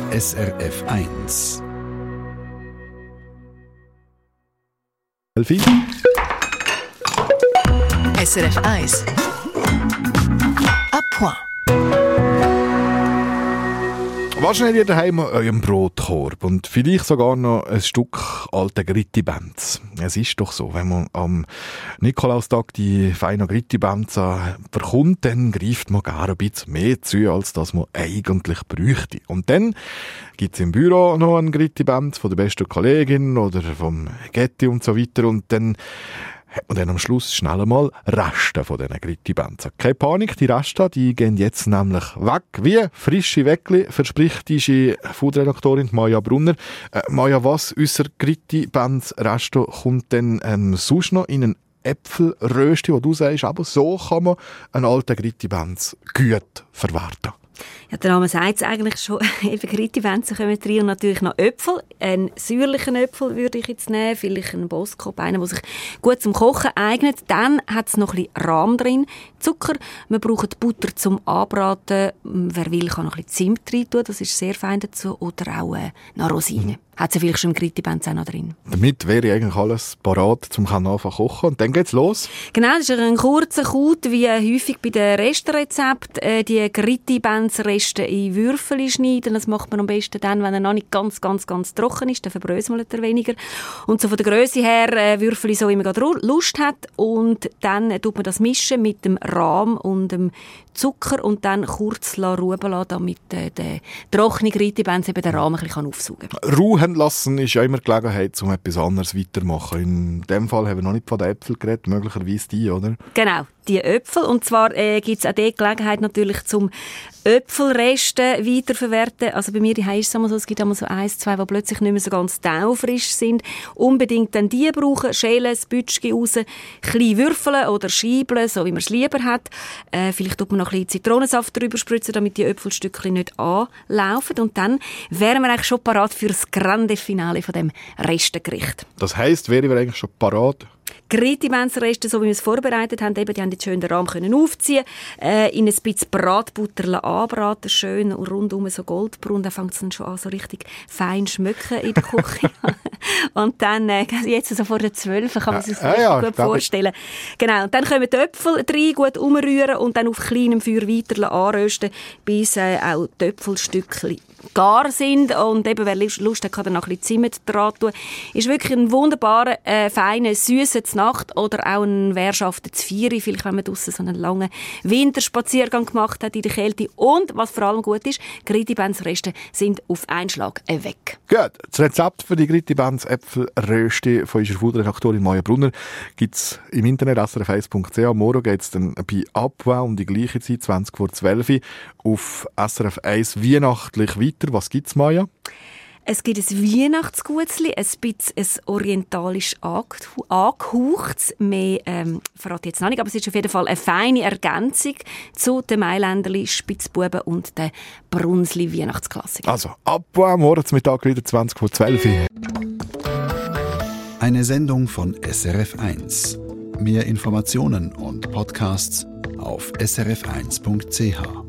SRF 1. SRF 1. À point. Wahrscheinlich ihr daheim euren Brotkorb und vielleicht sogar noch ein Stück alte Gritti-Benz. Es ist doch so, wenn man am Nikolaustag die feinen Gritti-Benz bekommt, dann greift man gar ein bisschen mehr zu, als das man eigentlich bräuchte. Und dann gibt es im Büro noch einen Gritti-Benz von der besten Kollegin oder vom Getti und so weiter und dann hat man dann am Schluss schnell einmal Reste von diesen Gritti-Benzen. Keine Panik, die Reste, die gehen jetzt nämlich weg. Wie frische Weckli, verspricht die Food-Redaktorin Maja Brunner. Maja, was unser Gritti-Benz-Reste kommt denn sonst noch in einen Äpfelrösti, wo du sagst, aber so kann man einen alten Gritti-Benz gut verwerten. Ja, der Name sagt es eigentlich schon. Eben Gritti-Benzen kommen rein und natürlich noch Äpfel. Einen säuerlichen Äpfel würde ich jetzt nehmen, vielleicht einen Boskop, einen, der sich gut zum Kochen eignet. Dann hat es noch ein bisschen Rahm drin, Zucker. Wir brauchen Butter zum Anbraten. Wer will, kann noch ein bisschen Zimt rein tun, das ist sehr fein dazu. Oder auch noch Rosinen. Hat sie vielleicht schon im Gritti-Benz auch noch drin. Damit wäre eigentlich alles parat, zum anfangen zu kochen. Und dann geht's los. Genau, das ist ein kurzer Kut, wie häufig bei den Resterezepten. Die Gritti-Benz-Reste in Würfel schneiden. Das macht man am besten dann, wenn er noch nicht ganz trocken ist. Dann verbröselt er weniger. Und so von der Grösse her Würfel so, wie man gerade Lust hat. Und dann tut man das mischen mit dem Rahm und dem Zucker und dann kurz ruhen lassen, damit der trockene Gritti-Benz eben den Rahm ein bisschen aufsaugen kann. Ruhen lassen ist ja immer Gelegenheit, um etwas anderes weiterzumachen. In dem Fall haben wir noch nicht von den Äpfeln geredet, möglicherweise die, oder? Genau, die Äpfel. Und zwar gibt es auch die Gelegenheit natürlich zum Äpfelreste weiterverwerten. Also bei mir daheim ist es immer so, es gibt immer so 1, 2, die plötzlich nicht mehr so ganz taufrisch sind. Unbedingt dann die brauchen, schälen, das Bütschchen raus, klein würfeln oder scheibeln, so wie man es lieber hat. Vielleicht tut man noch ein bisschen Zitronensaft drüber spritzen, damit die Äpfelstückchen nicht anlaufen. Und dann wären wir eigentlich schon parat für das Grande Finale von dem Restengericht. Das heisst, wären wir eigentlich schon parat? Gritti-Benz-Reste, so wie wir es vorbereitet haben, eben, die haben jetzt schön den Rahmen können aufziehen, in ein bisschen Bratbutter anbraten, schön und rundum so goldbraun, dann fängt es dann schon an, so richtig fein schmecken in der Küche. Und dann, jetzt so vor der 12 kann man sich das gut vorstellen. Genau, und dann kommen die Äpfel rein, gut umrühren und dann auf kleinem Feuer weiter anrösten, bis auch die Äpfelstückchen gar sind. Und eben, wer Lust hat, kann dann noch ein bisschen Zimt dran tun. Ist wirklich ein wunderbarer, feiner, süßer Nacht oder auch ein Währschaften zu 4, vielleicht wenn man draussen so einen langen Winterspaziergang gemacht hat in der Kälte. Und, was vor allem gut ist, Gritti-Benz-Reste sind auf einen Schlag weg. Gut, das Rezept für die Gritti-Benz-Äpfelrösti von unserer Food-Redaktorin Maja Brunner gibt es im Internet srf1.ch. Morgen geht es dann bei Abwa um die gleiche Zeit, 20 vor 12 auf SRF 1 weihnachtlich weiter. Was gibt's, Maja? Es gibt ein Weihnachtsgutzli, ein bisschen ein orientalisch angehauchtes. Mehr verrate ich jetzt noch nicht, aber es ist auf jeden Fall eine feine Ergänzung zu den Mailänderli, Spitzbuben und den Brunsli Weihnachtsklassiker. Also, ab morgen zum Mittag wieder 20 vor 12. Eine Sendung von SRF 1. Mehr Informationen und Podcasts auf srf1.ch.